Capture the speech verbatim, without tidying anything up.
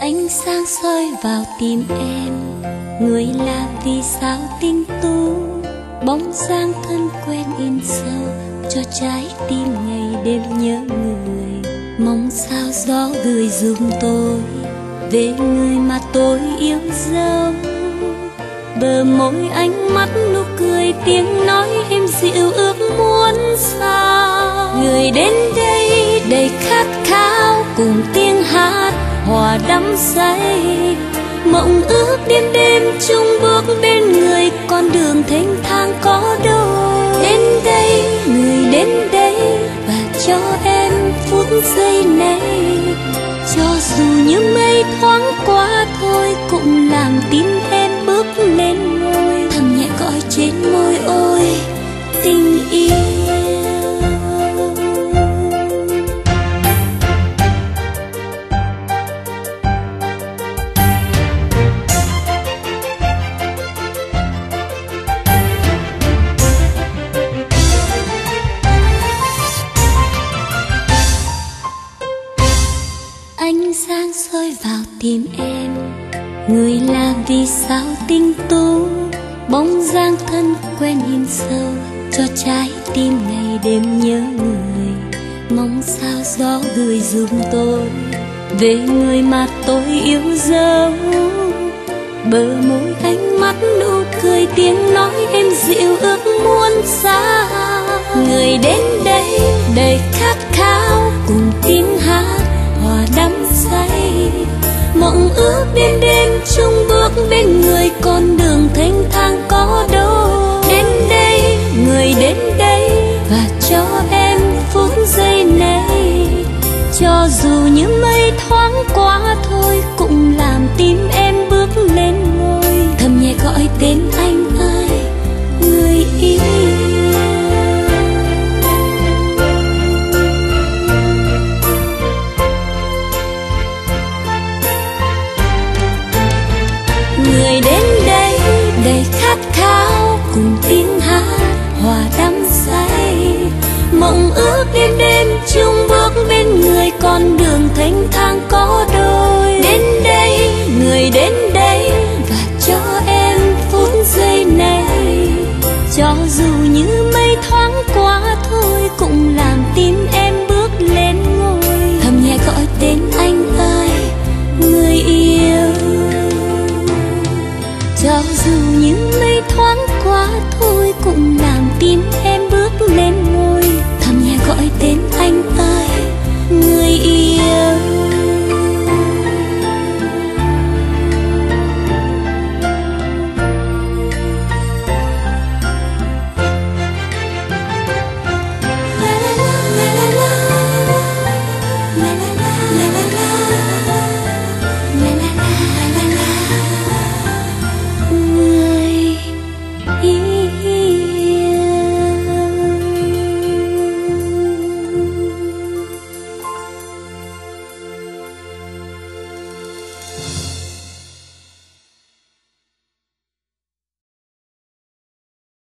Ánh sáng soi vào tim em, người là vì sao tinh tú, bóng dáng thân quen in sâu cho trái tim ngày đêm nhớ người. Mong sao gió gửi dùm tôi về người mà tôi yêu dấu. Bờ môi ánh mắt nụ cười tiếng nói êm dịu ước muốn sao. Người đến đây đầy khát khao cùng tiếng hát hòa đắm say. Mộng ước đêm đêm chung bước bên người, con đường thênh thang có đôi. Đến đây, người đến đây và cho em phút giây này. Cho dù như mây thoáng qua thôi cũng làm tim em bước lên ngôi. Thầm nhẹ gọi trên môi ôi tình yêu. Ánh sáng soi vào tim em, người là vì sao tinh tú, bóng dáng thân quen in sâu cho trái tim ngày đêm nhớ người. Mong sao gió gửi dùm tôi về người mà tôi yêu dấu. Bờ môi ánh mắt nụ cười tiếng nói êm dịu ước muốn xa. Người đến đây đầy khát khao cùng tiếng hát hòa đắm say. Mộng ước đêm đêm chung bước bên người, con đường thênh thang có đôi. Đến đây, người đến đây và cho em phút giây này. Cho dù như mây thoáng qua thôi cũng làm tim em bước lên ngôi. Thầm nhẹ gọi tên anh ơi người yêu. Người đến đây đầy khát khao cùng tiếng hát hòa đắm say. Mộng ước đêm đêm chung bước bên người, con đường thênh thang có đôi. Đến đây, người đến đây và cho em phút giây này. Cho dù như mây thoáng qua thôi cũng làm tim em bước lên ngôi. Thầm nhẹ gọi tên anh ơi người yêu. Cho dù những mây thoáng qua thôi cũng làm tim em bước lên ngôi. Thầm nhẹ gọi tên anh ơi người yêu. La la la la la la la.